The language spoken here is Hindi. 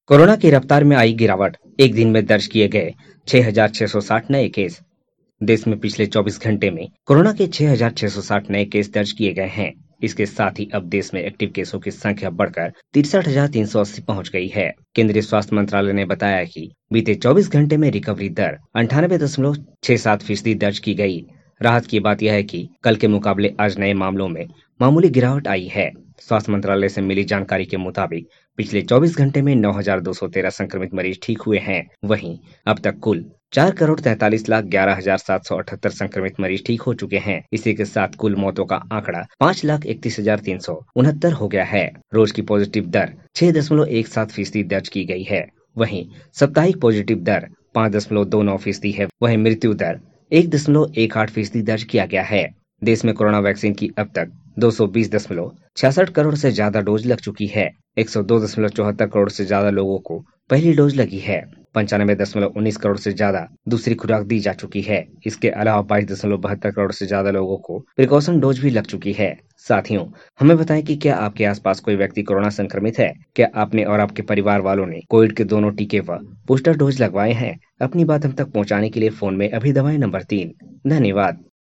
कोरोना की रफ्तार में आई गिरावट, एक दिन में दर्ज किए गए 6,660 नए केस। देश में पिछले 24 घंटे में कोरोना के 6,660 नए केस दर्ज किए गए हैं। इसके साथ ही अब देश में एक्टिव केसों की संख्या बढ़कर 63,380 पहुंच गई है। केंद्रीय स्वास्थ्य मंत्रालय ने बताया कि बीते 24 घंटे में रिकवरी दर 98.67% दर्ज की गई। राहत की बात यह है कि कल के मुकाबले आज नए मामलों में मामूली गिरावट आई है। स्वास्थ्य मंत्रालय से मिली जानकारी के मुताबिक पिछले 24 घंटे में 9,213 संक्रमित मरीज ठीक हुए हैं। वहीं अब तक कुल 4,43,11,778 संक्रमित मरीज ठीक हो चुके हैं। इसी के साथ कुल मौतों का आंकड़ा 5,31,369 हो गया है। रोज की पॉजिटिव दर 6.17% दर्ज की गई है। वहीं साप्ताहिक पॉजिटिव दर 5.29% है। वहीं मृत्यु दर 1.18% दर्ज किया गया है। देश में कोरोना वैक्सीन की अब तक 220.66 करोड़ से ज्यादा डोज लग चुकी है। 102.74 करोड़ से ज्यादा लोगों को पहली डोज लगी है। 95.19 करोड़ से ज्यादा दूसरी खुराक दी जा चुकी है। इसके अलावा 22.72 करोड़ से ज्यादा लोगों को प्रिकॉशन डोज भी लग चुकी है। साथियों, हमें बताएं कि क्या आपके आसपास कोई व्यक्ति कोरोना संक्रमित है? क्या आपने और आपके परिवार वालों ने कोविड के दोनों टीके व बूस्टर डोज लगवाए हैं? अपनी बात हम तक पहुंचाने के लिए फोन में अभी दबाएं नंबर 3। धन्यवाद।